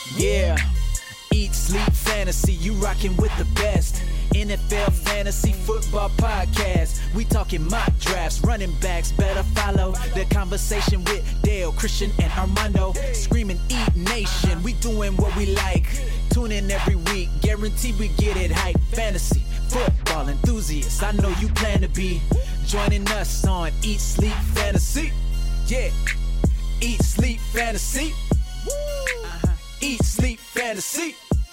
Yeah, eat, sleep, fantasy, you rockin' with the best. NFL Fantasy Football Podcast. We talking mock drafts, running backs, better follow the conversation with Dale, Christian, and Armando. Screaming Eat Nation, we doing what we like. Tune in every week, guarantee we get it hype. Fantasy football enthusiasts, I know you plan to be joining us on Eat, Sleep, Fantasy. Yeah, Eat, Sleep, Fantasy. Eat, Sleep, Fantasy.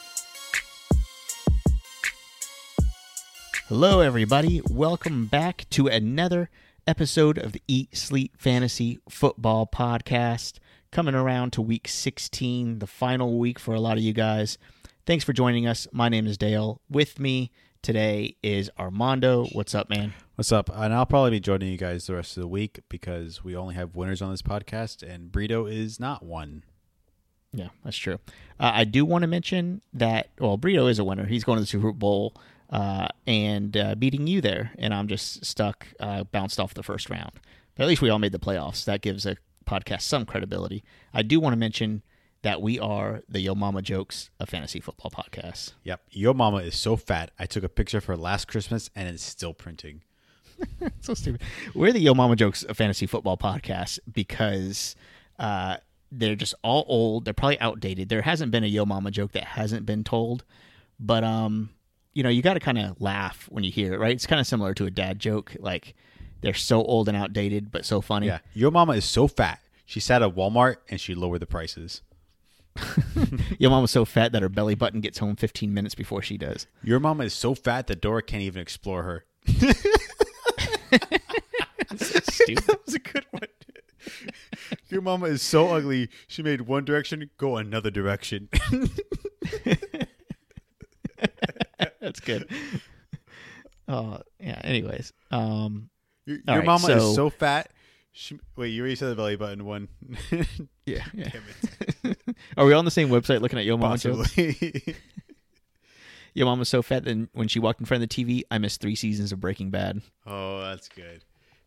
Hello, everybody. Welcome back to another episode of the Eat, Sleep, Fantasy Football Podcast. Coming around to week 16, the final week for a lot of you guys. Thanks for joining us. My name is Dale. With me today is Armando. What's up, man? What's up? And I'll probably be joining you guys the rest of the week because we only have winners on this podcast, and Brito is not one. Yeah, that's true. I do want to mention that, well, Brito is a winner. He's going to the Super Bowl and beating you there, and I'm just stuck, bounced off the first round. But at least we all made the playoffs. That gives a podcast some credibility. I do want to mention that we are the Yo Mama Jokes of Fantasy Football Podcast. Yep. Yo Mama is so fat. I took a picture of her last Christmas, and it's still printing. So stupid. We're the Yo Mama Jokes of Fantasy Football Podcast because they're just all old. They're probably outdated. There hasn't been a Yo Mama joke that hasn't been told, but you know, you got to kind of laugh when you hear it, right? It's kind of similar to a dad joke. Like, they're so old and outdated, but so funny. Yeah. Yo Mama is so fat. She sat at Walmart, and she lowered the prices. Your mom was so fat that her belly button gets home 15 minutes before she does. Your mama is so fat that Dora can't even explore her. Stupid. That was a good one. Your mama is so ugly, she made one direction go another direction. That's good. Yeah, anyways. Your right, mama is so fat. Wait, you already said the belly button one. Yeah. Damn it. Are we on the same website looking at Yo Mama jokes? Possibly. Your mom was so fat that when she walked in front of the TV, I missed 3 seasons of Breaking Bad. Oh, that's good.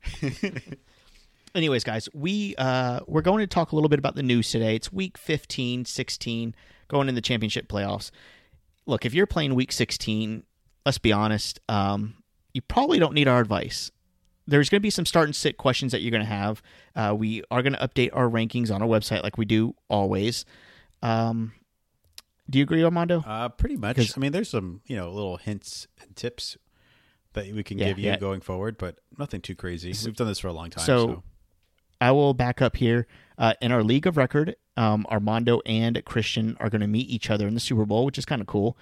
Anyways, guys, we're going to talk a little bit about the news today. It's week 15, 16, going in the championship playoffs. Look, if you're playing week 16, let's be honest, you probably don't need our advice. There's going to be some start and sit questions that you're going to have. We are going to update our rankings on our website like we do always. Do you agree, Armando? Pretty much. I mean, there's some, little hints and tips that we can give you going forward, but nothing too crazy. We've done this for a long time. So I will back up here. In our league of record, Armando and Christian are going to meet each other in the Super Bowl, which is kind of cool.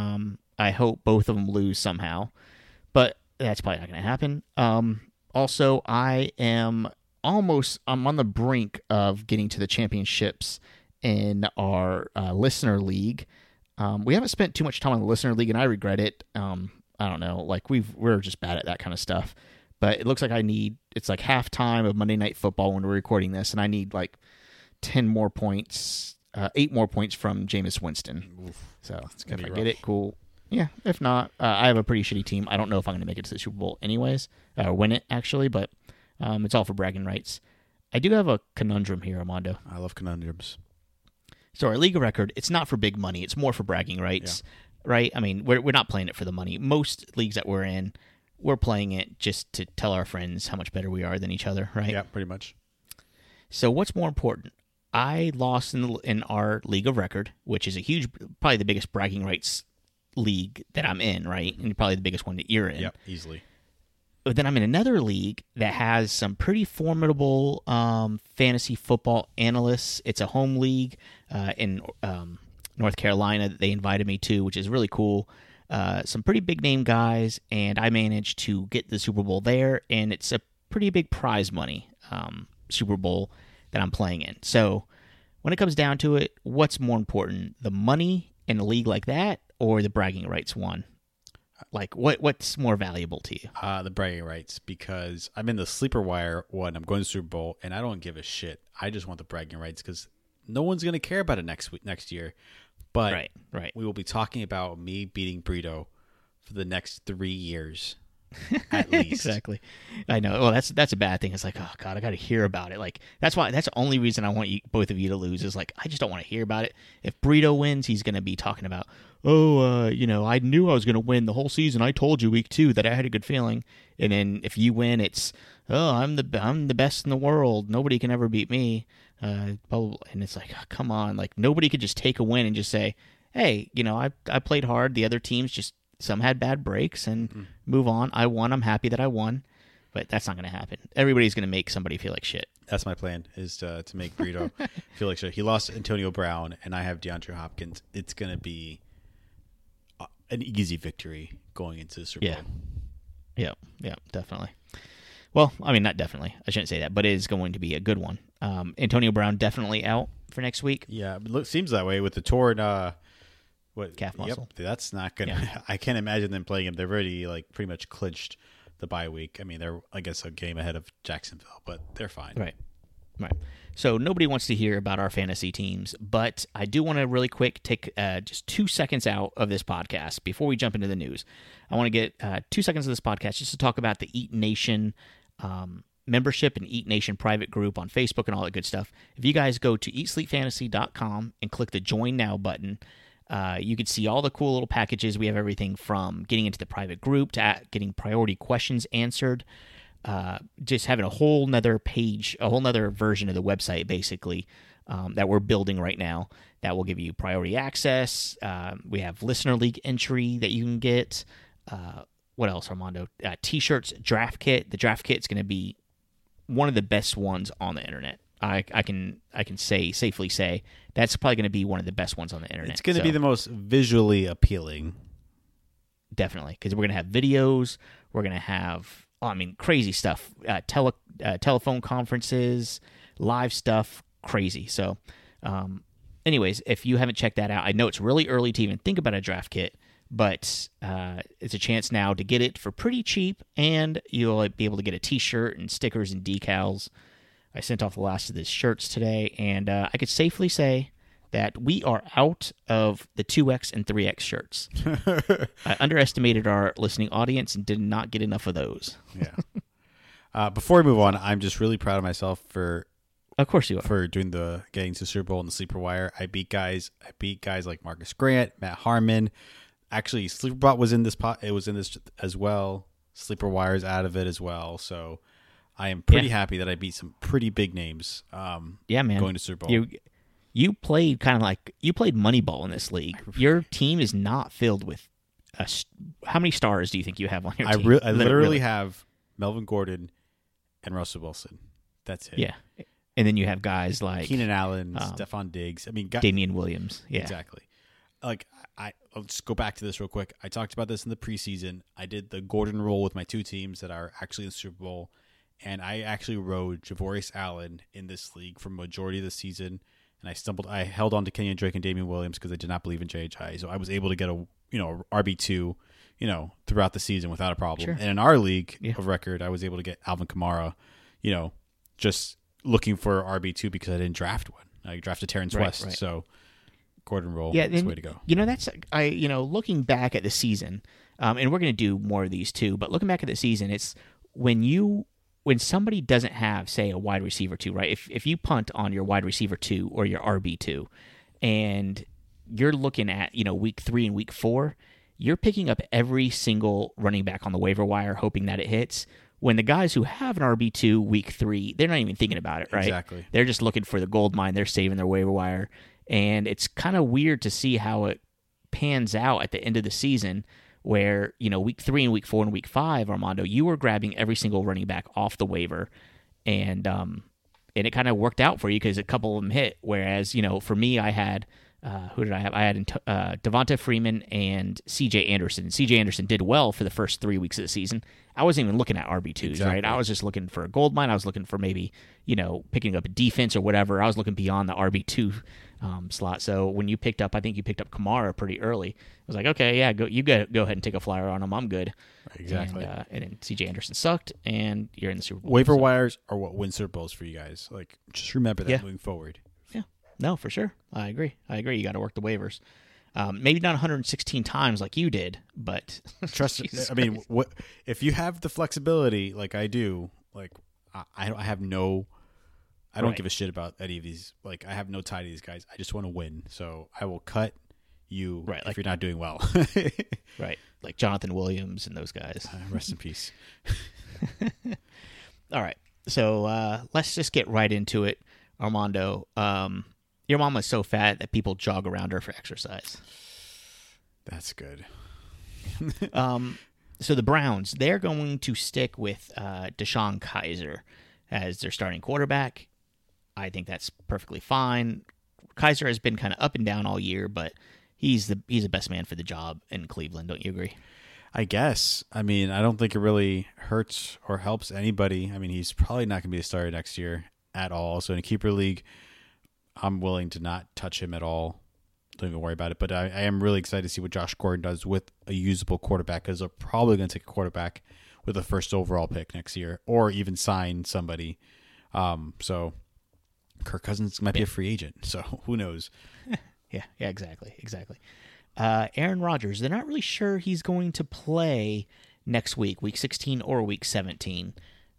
I hope both of them lose somehow, but that's probably not going to happen. Also, I'm on the brink of getting to the championships in our listener league. We haven't spent too much time on the listener league, and I regret it. I don't know, like we're just bad at that kind of stuff. But it looks like it's like halftime of Monday Night Football when we're recording this, and I need like 10 more points, 8 more points from Jameis Winston. Oof, so if I get it, cool. Yeah, if not, I have a pretty shitty team. I don't know if I'm going to make it to the Super Bowl anyways, or win it, actually, but it's all for bragging rights. I do have a conundrum here, Armando. I love conundrums. So our league of record, it's not for big money. It's more for bragging rights, right? I mean, we're not playing it for the money. Most leagues that we're in, we're playing it just to tell our friends how much better we are than each other, right? Yeah, pretty much. So what's more important? I lost in our league of record, which is probably the biggest bragging rights league that I'm in, right? And probably the biggest one that you're in. Yep, easily. But then I'm in another league that has some pretty formidable fantasy football analysts. It's a home league in North Carolina that they invited me to, which is really cool. Some pretty big name guys, and I managed to get the Super Bowl there, and it's a pretty big prize money Super Bowl that I'm playing in. So when it comes down to it, what's more important, the money in a league like that or the bragging rights one? Like, what's more valuable to you? The bragging rights, because I'm in the sleeper wire one. I'm going to Super Bowl, and I don't give a shit. I just want the bragging rights because no one's going to care about it next year. But right. we will be talking about me beating Brito for the next 3 years. at least. Exactly. I know. Well, that's a bad thing. It's like, oh God, I got to hear about it. Like that's the only reason I want both of you to lose is like I just don't want to hear about it. If Burrito wins, he's going to be talking about, I knew I was going to win the whole season. I told you week 2 that I had a good feeling. And then if you win, it's I'm the best in the world. Nobody can ever beat me. And it's like, oh, come on, like nobody could just take a win and just say, hey, I played hard. The other teams just. Some had bad breaks and move on. I won. I'm happy that I won. But that's not going to happen. Everybody's going to make somebody feel like shit. That's my plan, is to make Burrito feel like shit. He lost Antonio Brown, and I have DeAndre Hopkins. It's going to be an easy victory going into the Super Bowl. Yeah, definitely. Well, I mean, not definitely. I shouldn't say that, but it is going to be a good one. Antonio Brown definitely out for next week. Yeah, it seems that way with the torn calf muscle. Yep, that's not gonna. Yeah. I can't imagine them playing him. They've already pretty much clinched the bye week. I mean, they're I guess a game ahead of Jacksonville, but they're fine. Right. So nobody wants to hear about our fantasy teams, but I do want to really quick take just 2 seconds out of this podcast before we jump into the news. I want to get 2 seconds of this podcast just to talk about the Eat Nation membership and Eat Nation private group on Facebook and all that good stuff. If you guys go to eatsleepfantasy.com and click the Join Now button. You can see all the cool little packages. We have everything from getting into the private group to getting priority questions answered. Just having a whole nother page, a whole nother version of the website, basically, that we're building right now that will give you priority access. We have listener league entry that you can get. What else, Armando? T-shirts, draft kit. The draft kit is going to be one of the best ones on the internet. I can safely say that's probably going to be one of the best ones on the internet. It's going to be the most visually appealing. Definitely, because we're going to have videos. We're going to have, crazy stuff. Telephone conferences, live stuff, crazy. So, anyways, if you haven't checked that out, I know it's really early to even think about a draft kit, but it's a chance now to get it for pretty cheap, and you'll be able to get a T-shirt and stickers and decals. I sent off the last of the shirts today, and I could safely say that we are out of the 2X and 3X shirts. I underestimated our listening audience and did not get enough of those. Yeah. Before we move on, I'm just really proud of myself for. Of course you are. For getting to the Super Bowl and the Sleeper Wire. I beat guys like Marcus Grant, Matt Harmon. Actually, Sleeperbot was in this pot. It was in this as well. Sleeper Wire's out of it as well. So. I am pretty happy that I beat some pretty big names. Man. Going to Super Bowl. You played kind of like you played Moneyball in this league. Your team is not filled with. How many stars do you think you have on your team? I literally have Melvin Gordon and Russell Wilson. That's it. Yeah, and then you have guys like Keenan Allen, Stephon Diggs. Damian Williams. Yeah, exactly. I'll just go back to this real quick. I talked about this in the preseason. I did the Gordon roll with my 2 teams that are actually in the Super Bowl. And I actually rode Javorius Allen in this league for majority of the season, and I held on to Kenyon Drake and Damian Williams because I did not believe in JHI. So I was able to get a RB2, throughout the season without a problem. Sure. And in our league of record, I was able to get Alvin Kamara, just looking for RB2 because I didn't draft one. I drafted Terrence West, right. So Gordon roll, that's the way to go. That's looking back at the season, and we're going to do more of these too. But looking back at the season, it's when somebody doesn't have, say, a wide receiver 2, right? If you punt on your wide receiver 2 or your RB2, and you're looking at week 3 and week 4, you're picking up every single running back on the waiver wire, hoping that it hits. When the guys who have an RB2 week 3, they're not even thinking about it, right? Exactly. They're just looking for the gold mine. They're saving their waiver wire, and it's kind of weird to see how it pans out at the end of the season. Where, week 3 and week 4 and week 5, Armando, you were grabbing every single running back off the waiver, and it kind of worked out for you because a couple of them hit. Whereas, for me, I had, who did I have? I had Devonta Freeman and C.J. Anderson. C.J. Anderson did well for the first 3 weeks of the season. I wasn't even looking at RB2s, right? I was just looking for a gold mine. I was looking for maybe, picking up a defense or whatever. I was looking beyond the RB2 slot. So when I think you picked up Kamara pretty early. I was like, okay, yeah, go ahead and take a flyer on him. I'm good. Exactly. And then C.J. Anderson sucked, and you're in the Super Bowl. Waiver wires are what win Super Bowls for you guys. Just remember that moving forward. Yeah. No, for sure. I agree. You got to work the waivers. Maybe not 116 times like you did, but Trust me. I mean, what if you have the flexibility like I do? Like I have no. I don't Right. give a shit about any of these. Like I have no tie to these guys. I just want to win. So I will cut you Right, if like- you're not doing well. right, like Jonathan Williams and those guys. Rest in peace. All right, so let's just get right into it, Armando. Your mom was so fat that people jog around her for exercise. That's good. So the Browns, they're going to stick with Deshaun Kaiser as their starting quarterback. I think that's perfectly fine. Kaiser has been kind of up and down all year, but he's the best man for the job in Cleveland. Don't you agree? I guess. I mean, I don't think it really hurts or helps anybody. I mean, he's probably not going to be a starter next year at all. So in a keeper league, I'm willing to not touch him at all. Don't even worry about it. But I am really excited to see what Josh Gordon does with a usable quarterback, because they're probably going to take a quarterback with a first overall pick next year, or even sign somebody. So Kirk Cousins might be a free agent. So who knows? Yeah, exactly. Aaron Rodgers, they're not really sure he's going to play next week 16 or week 17.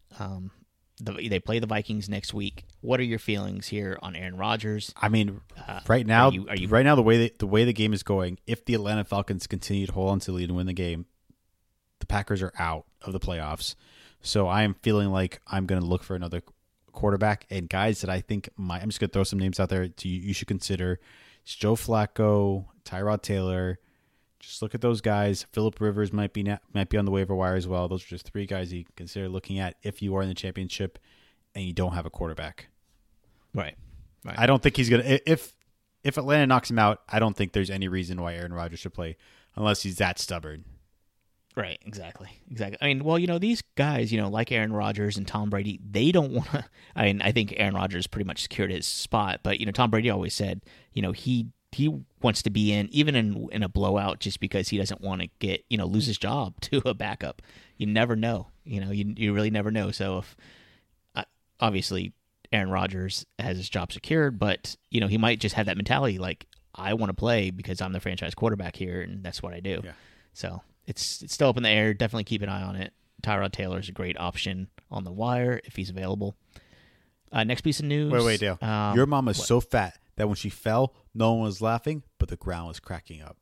They play the Vikings next week. What are your feelings here on Aaron Rodgers? I mean, right now, are you right now the way the game is going, if the Atlanta Falcons continue to hold on to the lead and win the game, the Packers are out of the playoffs. So I am feeling like I'm going to look for another quarterback, and guys that I think might. I'm just going to throw some names out there to you should consider. It's Joe Flacco, Tyrod Taylor. Just look at those guys. Phillip Rivers might be on the waiver wire as well. Those are just three guys you consider looking at if you are in the championship and you don't have a quarterback. Right. I don't think he's gonna. If Atlanta knocks him out, I don't think there's any reason why Aaron Rodgers should play unless he's that stubborn. Right, exactly. I mean, well, these guys, like Aaron Rodgers and Tom Brady, they don't want to. I mean, I think Aaron Rodgers pretty much secured his spot, but Tom Brady always said, he wants to be in even in a blowout just because he doesn't want to get lose his job to a backup. You never know. You really never know. So if obviously Aaron Rodgers has his job secured, but he might just have that mentality like, I want to play because I'm the franchise quarterback here, and that's what I do. Yeah. So it's still up in the air. Definitely keep an eye on it. Tyrod Taylor is a great option on the wire if he's available. Next piece of news. Wait, Dale. Your mom is so fat that when she fell, no one was laughing, but the ground was cracking up.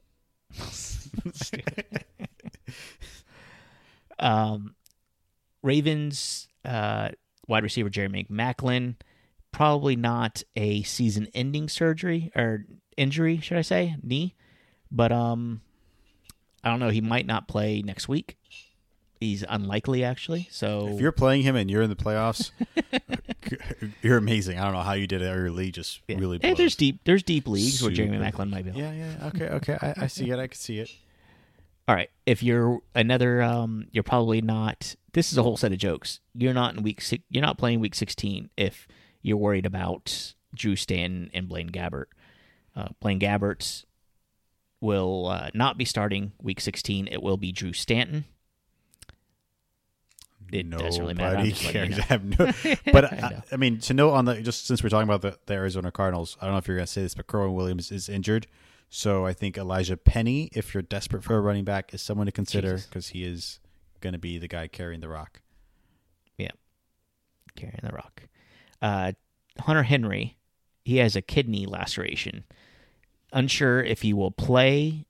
Ravens wide receiver Jerry McMacklin, probably not a season-ending surgery or injury, should I say, knee, but I don't know. He might not play next week. He's unlikely, actually. So If you're playing him and you're in the playoffs, you're amazing. I don't know how you did it. Your league just really blows. there's deep leagues where Jeremy Super Macklin might be. Yeah. Okay. I see it. I can see it. All right. If you're another, you're probably not. This is a whole set of jokes. You're not in You're not playing week 16 if you're worried about Drew Stanton and Blaine Gabbert. Blaine Gabbert will not be starting week 16. It will be Drew Stanton. It doesn't really matter. I'm Nobody just letting you cares. know. I have no. But I know. I mean, to note on just since we're talking about the Arizona Cardinals, I don't know if you're going to say this, but Kerwin Williams is injured, so I think Elijah Penny, if you're desperate for a running back, is someone to consider because he is going to be the guy carrying the rock. Yeah, carrying the rock. Hunter Henry, he has a kidney laceration. Unsure if he will play.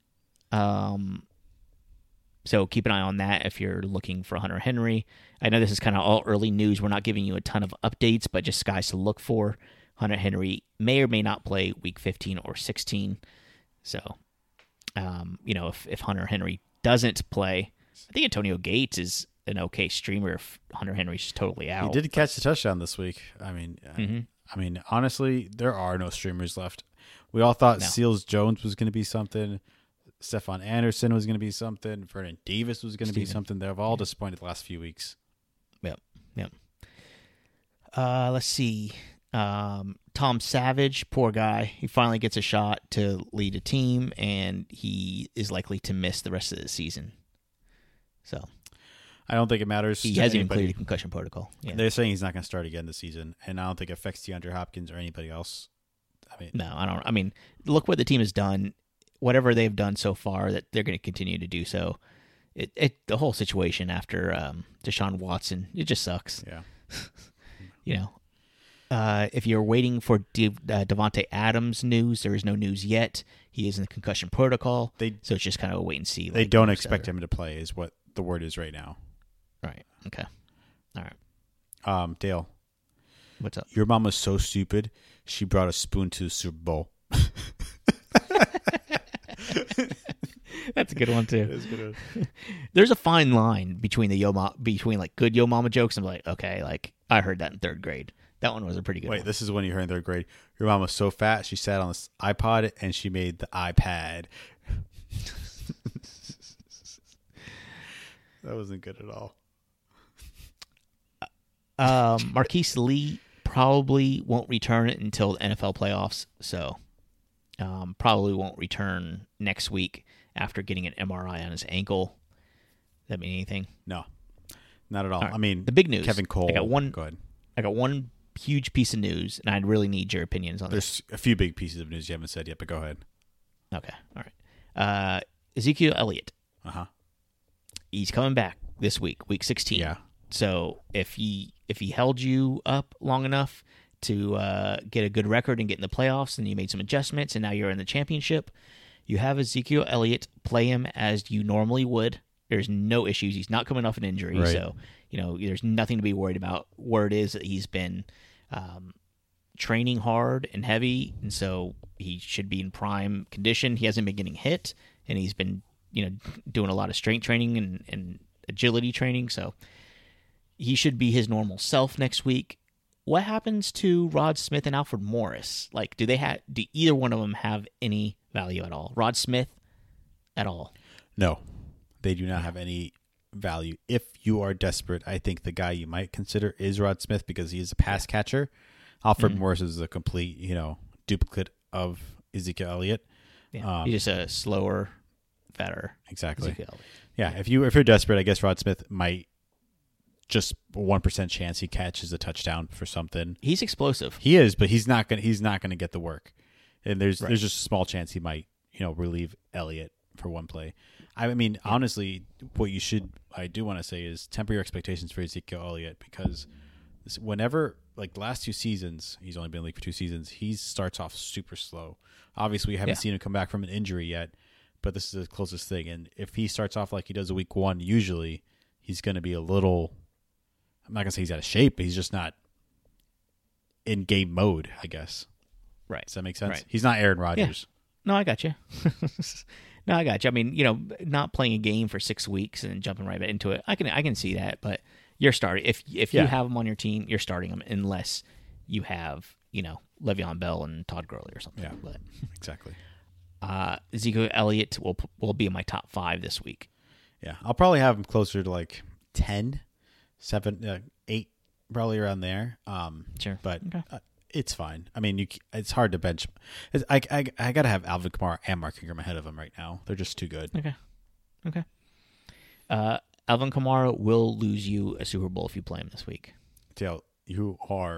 So keep an eye on that if you're looking for Hunter Henry. I know this is kind of all early news. We're not giving you a ton of updates, but just guys to look for. Hunter Henry may or may not play week 15 or 16. So, if Hunter Henry doesn't play, I think Antonio Gates is an okay streamer if Hunter Henry's just totally out. He did catch the touchdown this week. I mean, honestly, there are no streamers left. We all thought Seals Jones was going to be something. Stephon Anderson was going to be something. Vernon Davis was going to be something. They've all disappointed the last few weeks. Yep. Let's see. Tom Savage, poor guy. He finally gets a shot to lead a team, and he is likely to miss the rest of the season. So I don't think it matters. he to hasn't even anybody. cleared the concussion protocol. Yeah. They're saying he's not going to start again this season, and I don't think it affects DeAndre Hopkins or anybody else. I mean, No, I don't. I mean, look what the team has done whatever they've done so far, that they're going to continue to do so. The whole situation after Deshaun Watson, it just sucks. Yeah. If you're waiting for Devontae Adams news, there is no news yet. He is in the concussion protocol, so it's just kind of a wait and see. They don't expect him to play, is what the word is right now. Right. Okay. All right. Dale, what's up? Your mom was so stupid. She brought a spoon to the Super Bowl. That's a good one too. That's a good one. There's a fine line between like good Yo Mama jokes and like, okay, like I heard that in third grade. That one was a pretty good one. Wait, this is when you heard in third grade. Your mom was so fat, she sat on this iPod and she made the iPad. That wasn't good at all. Marquise Lee probably won't return it until the NFL playoffs, so probably won't return next week after getting an MRI on his ankle. That mean anything? No, not at all. Right. I mean, the big news. Kevin Cole. Go ahead. I got one huge piece of news, and I'd really need your opinions on this. There's a few big pieces of news you haven't said yet, but go ahead. Okay, all right. Ezekiel Elliott. He's coming back this week, week 16. Yeah. So if he held you up long enough to get a good record and get in the playoffs, and you made some adjustments, and now you're in the championship, you have Ezekiel Elliott. Play him as you normally would. There's no issues. He's not coming off an injury, right. So there's nothing to be worried about. Word is that he's been training hard and heavy, and so he should be in prime condition. He hasn't been getting hit, and he's been doing a lot of strength training and agility training, so he should be his normal self next week. What happens to Rod Smith and Alfred Morris? Like, do either one of them have any value at all? Rod Smith at all? No, they do not have any value. If you are desperate, I think the guy you might consider is Rod Smith because he is a pass catcher. Alfred Morris is a complete, duplicate of Ezekiel Elliott. Yeah, he's just a slower, fatter. Exactly. Ezekiel Elliott. Yeah, if you're desperate, I guess Rod Smith might just 1% chance he catches a touchdown for something. He's explosive. He is, but he's not gonna get the work. And there's just a small chance he might, relieve Elliott for one play. I mean, honestly, what I do want to say is temper your expectations for Ezekiel Elliott because whenever, like the last 2 seasons, he's only been in the league for 2 seasons, he starts off super slow. Obviously, we haven't seen him come back from an injury yet, but this is the closest thing. And if he starts off like he does week 1, usually he's going to be a little, I'm not going to say he's out of shape, but he's just not in game mode, I guess. Right. Does that make sense? Right. He's not Aaron Rodgers. Yeah. No, I got you. I mean, not playing a game for 6 weeks and jumping right into it. I can see that, but you're starting. If you have him on your team, you're starting him unless you have, Le'Veon Bell and Todd Gurley or something. Yeah, but, exactly. Ezekiel Elliott will be in my top 5 this week. Yeah, I'll probably have him closer to like 10, 7, 8, probably around there. Sure, but okay. It's fine. I mean, it's hard to bench. I got to have Alvin Kamara and Mark Ingram ahead of him right now. They're just too good. Okay. Alvin Kamara will lose you a Super Bowl if you play him this week. Dale, you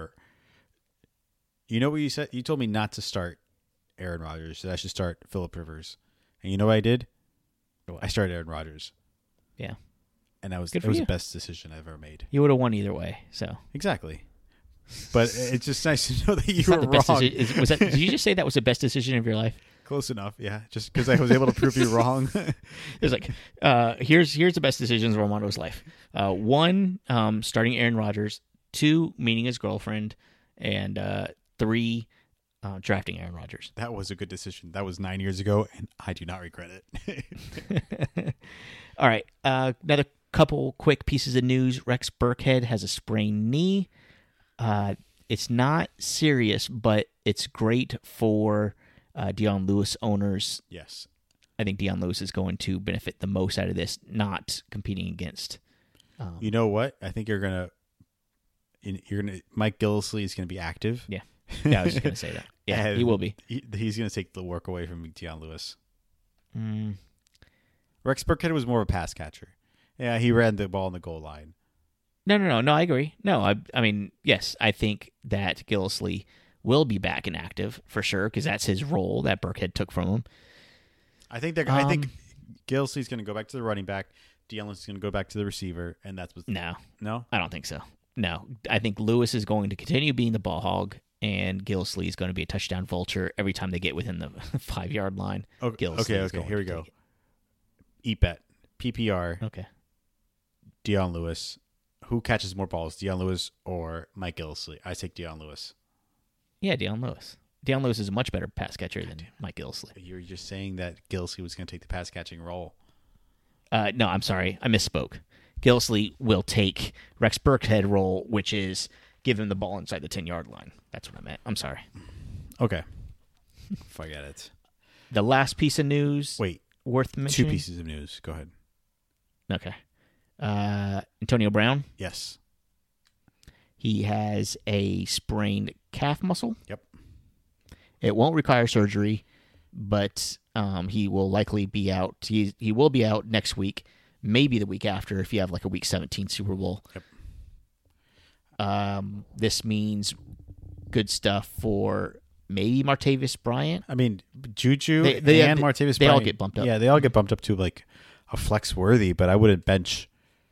know what you said? You told me not to start Aaron Rodgers, that I should start Phillip Rivers. And you know what I did? I started Aaron Rodgers. Yeah. And it was the best decision I've ever made. You would have won either way, so. Exactly. But it's just nice to know that you were wrong. Did you just say that was the best decision of your life? Close enough, yeah. Just because I was able to prove you wrong. It's like, here's the best decisions of Armando's life. 1, starting Aaron Rodgers. 2, meeting his girlfriend. And 3, drafting Aaron Rodgers. That was a good decision. That was 9 years ago, and I do not regret it. All right. Another couple quick pieces of news. Rex Burkhead has a sprained knee. It's not serious, but it's great for Dion Lewis owners. Yes. I think Dion Lewis is going to benefit the most out of this, not competing against. You know what? I think you're gonna Mike Gillislee is gonna be active. Yeah, I was just gonna say that. Yeah, he will be. He's gonna take the work away from Dion Lewis. Rex Burkhead was more of a pass catcher. Yeah, he ran the ball on the goal line. No, I agree. No, I mean, yes, I think that Gillislee will be back and active for sure because that's his role that Burkhead took from him. I think Gilsey's going to go back to the running back. Deion Lewis is going to go back to the receiver, and that's what's No, no. I don't think so. No, I think Lewis is going to continue being the ball hog, and Gilsley is going to be a touchdown vulture every time they get within the 5-yard line. Okay, Gilsley is okay. going Here we to go. take it. Eat bet. PPR. Okay. Deion Lewis. Who catches more balls, Deion Lewis or Mike Gillislee? I take Deion Lewis. Yeah, Deion Lewis. Deion Lewis is a much better pass catcher than Mike Gillislee. You're just saying that Gillislee was going to take the pass catching role. No, I'm sorry. I misspoke. Gillislee will take Rex Burkhead role, which is give him the ball inside the 10-yard line. That's what I meant. I'm sorry. Okay. Forget it. The last piece of news Wait. worth mentioning. 2 pieces of news. Go ahead. Okay. Antonio Brown. Yes. He has a sprained calf muscle. Yep. It won't require surgery, but he will likely be out. He will be out next week, maybe the week after if you have like a Week 17 Super Bowl. Yep. This means good stuff for maybe Martavis Bryant. I mean, Juju They and Martavis they all Bryant, get bumped up. Yeah, they all get bumped up to like a flex worthy, but I wouldn't bench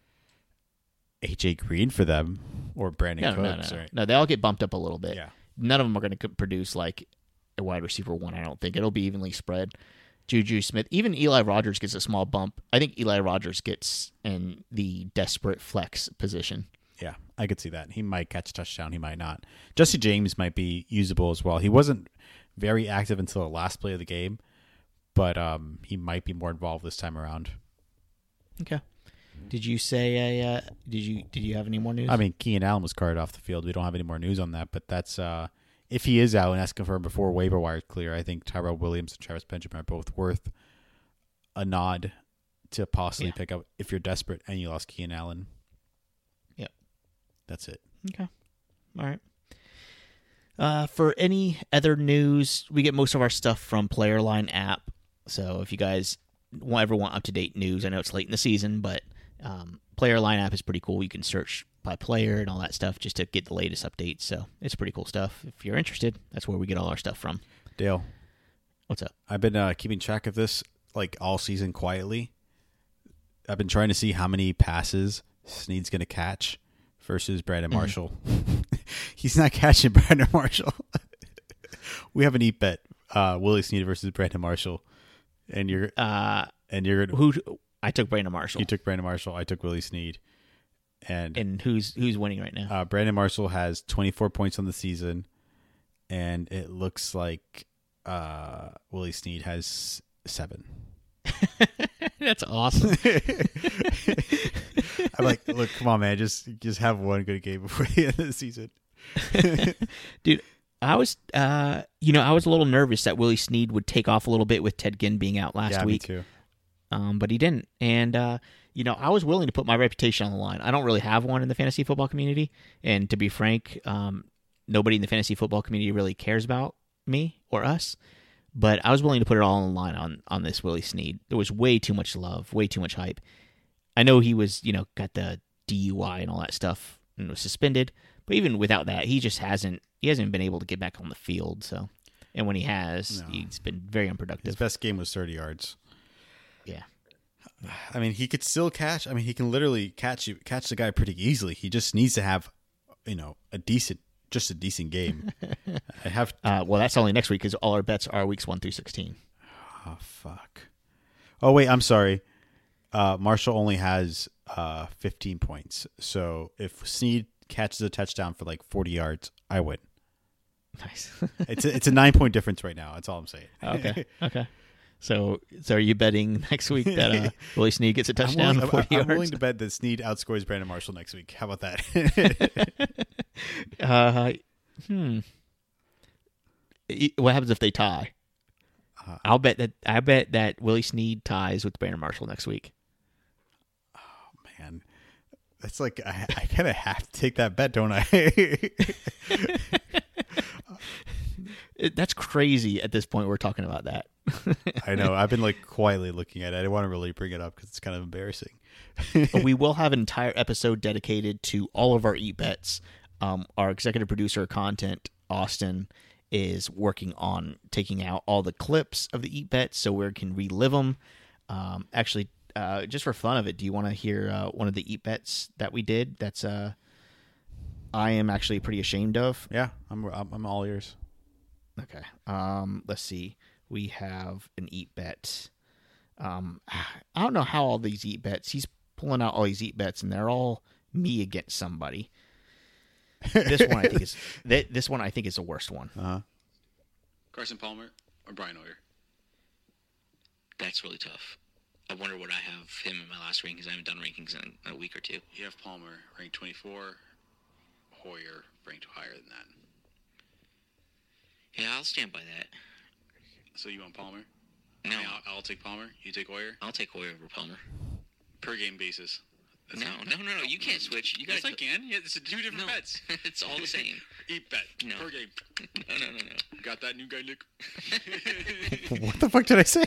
AJ Green for them or Brandon Cooks. Right? No, they all get bumped up a little bit. Yeah. None of them are going to produce like a wide receiver one, I don't think. It'll be evenly spread. Juju Smith, even Eli Rogers gets a small bump. I think Eli Rogers gets in the desperate flex position. Yeah, I could see that. He might catch a touchdown. He might not. Jesse James might be usable as well. He wasn't very active until the last play of the game, but he might be more involved this time around. Okay. Did you say did you have any more news? I mean, Keenan Allen was carted off the field. We don't have any more news on that, but that's if he is out, and that's confirmed before waiver wire clear. I think Tyrell Williams and Travis Benjamin are both worth a nod to possibly pick up if you're desperate and you lost Keenan Allen. Yep. That's it. Okay. All right. For any other news, we get most of our stuff from Playerline app. So if you guys ever want up-to-date news, I know it's late in the season, but Playerline app is pretty cool. You can search by player and all that stuff just to get the latest updates. So it's pretty cool stuff. If you're interested, that's where we get all our stuff from. Dale, what's up? I've been keeping track of this like all season quietly. I've been trying to see how many passes Snead's going to catch versus Brandon Marshall. He's not catching Brandon Marshall. We have an eat bet: Willie Snead versus Brandon Marshall, and you're who? I took Brandon Marshall. You took Brandon Marshall. I took Willie Snead. And who's winning right now? Brandon Marshall has 24 points on the season, and it looks like Willie Snead has 7. That's awesome. I'm like, look, come on, man, just have one good game before the end of the season. Dude, I was I was a little nervous that Willie Snead would take off a little bit with Ted Ginn being out last week. Me too. But he didn't. And, I was willing to put my reputation on the line. I don't really have one in the fantasy football community. And to be frank, nobody in the fantasy football community really cares about me or us. But I was willing to put it all on the line on this Willie Snead. There was way too much love, way too much hype. I know he was, got the DUI and all that stuff and was suspended. But even without that, he hasn't been able to get back on the field. So, and when he has, he's been very unproductive. His best game was 30 yards. Yeah. I mean, he could still catch. I mean, he can literally catch the guy pretty easily. He just needs to have, a decent game. I have. Well, that's only next week because all our bets are weeks 1 through 16. Oh fuck! Oh wait, I'm sorry. Marshall only has 15 points. So if Snead catches a touchdown for like 40 yards, I win. Nice. It's a 9-point difference right now. That's all I'm saying. Okay. So are you betting next week that Willie Snead gets a touchdown? I'm willing to bet that Snead outscores Brandon Marshall next week. How about that? What happens if they tie? I bet that Willie Snead ties with Brandon Marshall next week. Oh man, that's like I kind of have to take that bet, don't I? That's crazy. At this point, we're talking about that. I know. I've been like quietly looking at it. I didn't want to really bring it up because it's kind of embarrassing. We will have an entire episode dedicated to all of our eat bets. Our executive producer of content, Austin, is working on taking out all the clips of the Eat Bets so we can relive them. Actually, just for fun of it, do you want to hear one of the Eat Bets that we did? That's I am actually pretty ashamed of. Yeah, I'm all ears. Okay. Let's see. We have an Eat Bet. I don't know how all these Eat Bets. He's pulling out all these Eat Bets, and they're all me against somebody. This one I think is the worst one. Carson Palmer or Brian Hoyer? That's really tough. I wonder what I have him in my last rankings. I haven't done rankings in a week or two. You have Palmer ranked 24, Hoyer ranked higher than that. Yeah, I'll stand by that. So you want Palmer? No. I mean, I'll take Palmer. You take Hoyer? I'll take Hoyer over Palmer. Per game basis. No. You can't switch. You got. Yes, I can. Yeah, it's two different bets. It's all the same. Eat bet. No. Per game. No. Got that new guy, Nick? What the fuck did I say?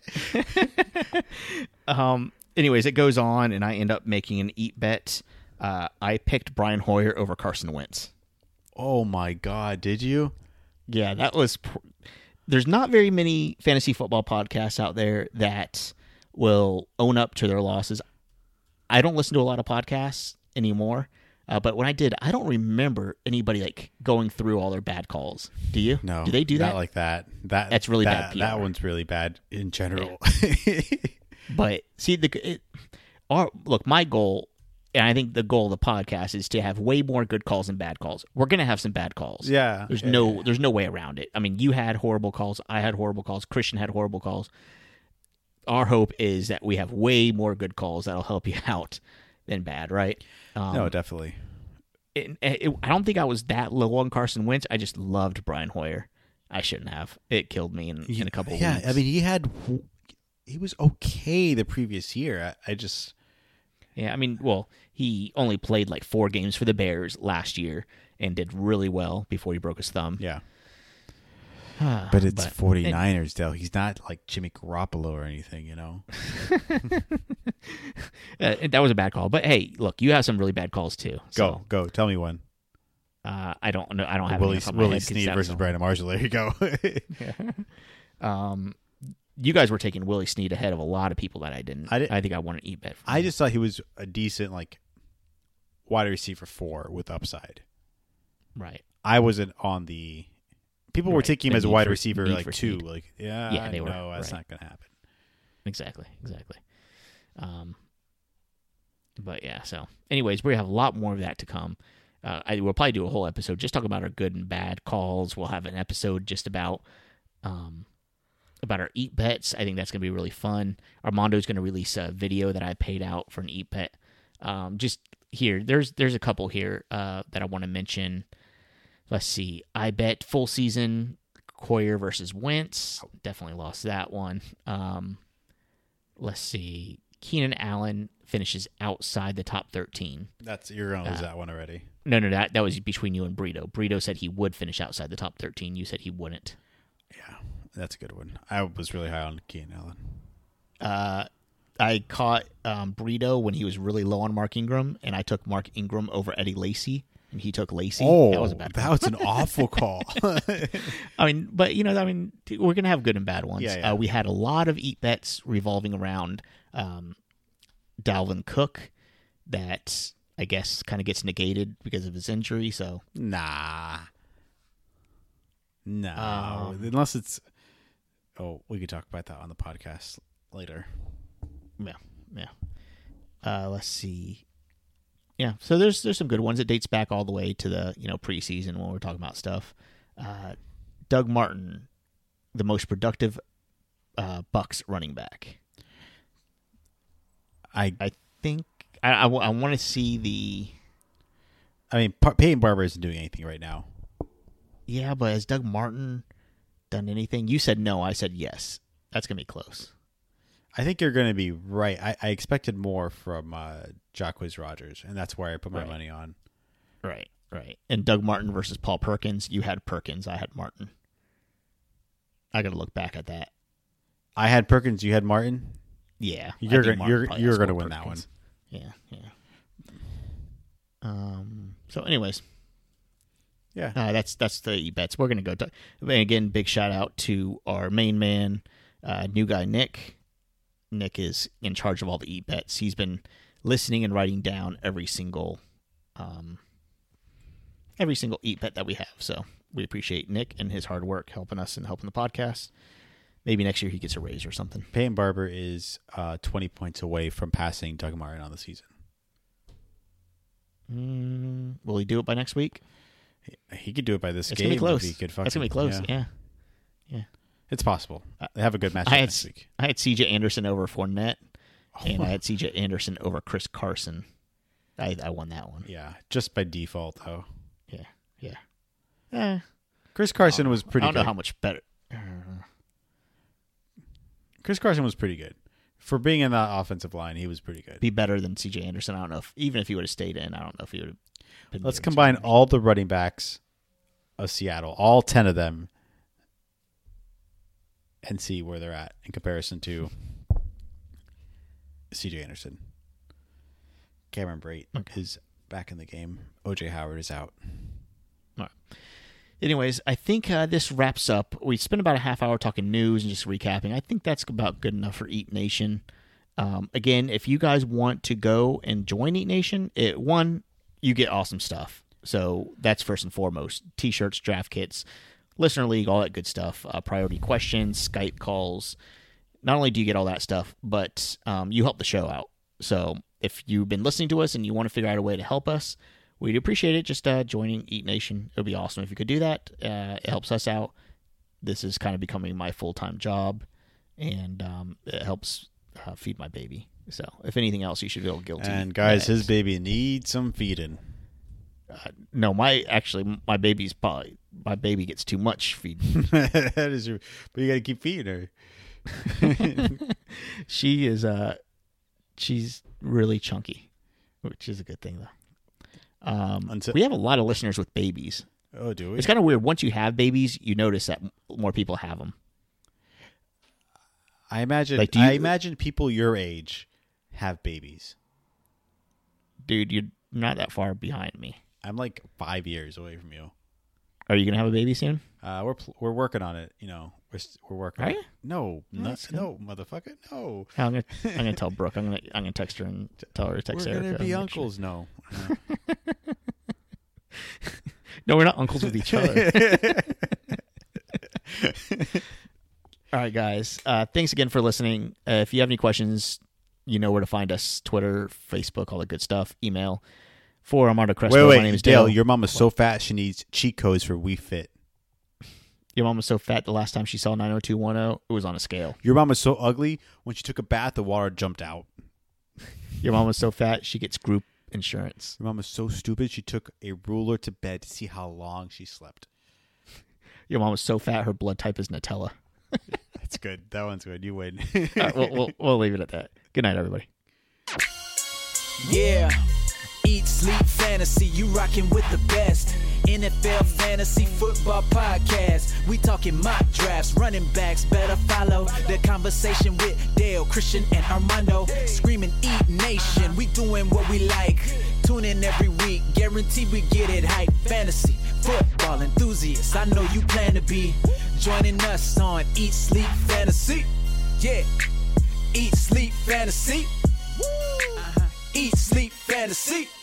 Anyways, it goes on, and I end up making an Eat Bet. I picked Brian Hoyer over Carson Wentz. Oh, my God. Did you? Yeah, that was... There's not very many fantasy football podcasts out there that will own up to their losses. I don't listen to a lot of podcasts anymore, but when I did, I don't remember anybody like going through all their bad calls. Do you? No. Do they do that? Not like that. That's really bad PR. That one's really bad in general. Yeah. But see, look, my goal, and I think the goal of the podcast is to have way more good calls than bad calls. We're gonna have some bad calls. Yeah. There's no way around it. I mean, you had horrible calls. I had horrible calls. Christian had horrible calls. Our hope is that we have way more good calls that'll help you out than bad, right? No, definitely. I don't think I was that low on Carson Wentz. I just loved Brian Hoyer. I shouldn't have. It killed me in a couple of weeks. Yeah, I mean, he was okay the previous year. Yeah, I mean, well, he only played like 4 games for the Bears last year and did really well before he broke his thumb. Yeah. But it's 49ers, though. He's not like Jimmy Garoppolo or anything, you know? That was a bad call. But, hey, look, you have some really bad calls, too. So, Go. Tell me one. I don't know. I don't have Willie Willie Snead versus Brandon Marshall. There you go. You guys were taking Willie Snead ahead of a lot of people that I didn't. I think I want to Eat Bet. I just thought he was a decent, like, wide receiver 4 with upside. Right. I wasn't on the... People were taking him as a wide receiver, like 2. Speed. Like, they were. No, that's right. not going to happen. Exactly. But yeah, so anyways, we have a lot more of that to come. I will probably do a whole episode just talking about our good and bad calls. We'll have an episode just about our Eat Bets. I think that's going to be really fun. Armando's going to release a video that I paid out for an Eat Bet. Just here, there's a couple here that I want to mention. Let's see. I bet full season Hoyer versus Wentz. Definitely lost that one. Let's see. Keenan Allen finishes outside the top 13. You're going to lose that one already. No, that was between you and Brito. Brito said he would finish outside the top 13. You said he wouldn't. Yeah, that's a good one. I was really high on Keenan Allen. I caught Brito when he was really low on Mark Ingram, and I took Mark Ingram over Eddie Lacy. And he took Lacy. Oh, that was a bad call. That was an awful call. I mean, but we're gonna have good and bad ones. Yeah. We had a lot of Eat Bets revolving around Dalvin Cook, that I guess kind of gets negated because of his injury. So no, unless it's. Oh, we could talk about that on the podcast later. Yeah. Let's see. Yeah, so there's some good ones. It dates back all the way to the preseason when we're talking about stuff. Doug Martin, the most productive Bucs running back. I think I want to see the. I mean, Peyton Barber isn't doing anything right now. Yeah, but has Doug Martin done anything? You said no. I said yes. That's gonna be close. I think you're going to be right. I expected more from Jacquizz Rodgers, and that's where I put my money on. Right. And Doug Martin versus Paul Perkins. You had Perkins. I had Martin. I got to look back at that. I had Perkins. You had Martin. Yeah, you're going to win that one. Yeah. So, anyways, Yeah. That's the Eat Bets. We're going to go. Again, big shout out to our main man, new guy, Nick. Nick is in charge of all the Eat Bets. He's been listening and writing down every single Eat Bet that we have. So we appreciate Nick and his hard work helping us and helping the podcast. Maybe next year he gets a raise or something. Peyton Barber is 20 points away from passing Doug Martin on the season. Will he do it by next week? He could do it by this It's game. gonna be close. It's It's gonna be close. Yeah. It's possible. They have a good matchup next week. I had C.J. Anderson over Fournette, and I had C.J. Anderson over Chris Carson. I won that one. Yeah, just by default though. Yeah. Chris Carson was pretty. I don't good. know how much better. Chris Carson was pretty good for being in that offensive line. He was pretty good. Be better than C.J. Anderson. I don't know even if he would have stayed in. I don't know if he would have. Let's combine all the running backs of Seattle, all 10 of them, and see where they're at in comparison to C.J. Anderson. Cameron Brate is back in the game. O.J. Howard is out. All right. Anyways, I think this wraps up. We spent about a half hour talking news and just recapping. I think that's about good enough for Eat Nation. Again, if you guys want to go and join Eat Nation, you get awesome stuff. So that's first and foremost. T-shirts, draft kits, listener league, all that good stuff. Priority questions, Skype calls. Not only do you get all that stuff, but you help the show out. So if you've been listening to us and you want to figure out a way to help us, we'd appreciate it. Just joining Eat Nation. It would be awesome if you could do that. It helps us out. This is kind of becoming my full-time job, and it helps feed my baby. So if anything else, you should feel guilty. And guys, his baby needs some feeding. No, my baby gets too much feeding. That is true. But you got to keep feeding her. She is she's really chunky, which is a good thing though. We have a lot of listeners with babies. Oh, do we? It's kind of weird. Once you have babies, you notice that more people have them. I imagine people your age have babies. Dude, you're not that far behind me. I'm like 5 years away from you. Are you gonna have a baby soon? We're working on it. You know, we're working. Are on you? it. No, motherfucker, no. I'm gonna tell Brooke. I'm gonna text her and tell her to text Erica. We're gonna be uncles. No. No, we're not uncles with each other. All right, guys. Thanks again for listening. If you have any questions, you know where to find us: Twitter, Facebook, all the good stuff. Email. For Armando Crespo. Wait, my name is Dale. Dale. Your mom is so fat she needs cheat codes for We Fit. Your mom was so fat the last time she saw 90210, it was on a scale. Your mom is so ugly when she took a bath, the water jumped out. Your mom was so fat she gets group insurance. Your mom is so stupid she took a ruler to bed to see how long she slept. Your mom was so fat her blood type is Nutella. That's good. That one's good. You win. All right, we'll leave it at that. Good night, everybody. Yeah. Eat, sleep, fantasy, you rockin' with the best. NFL Fantasy Football Podcast. We talking mock drafts, running backs, better follow the conversation with Dale, Christian, and Armando. Screaming Eat Nation, we doing what we like. Tune in every week, guarantee we get it hype. Fantasy, football enthusiasts, I know you plan to be joining us on Eat, Sleep, Fantasy. Yeah, Eat, Sleep, Fantasy. Eat, Sleep, Fantasy.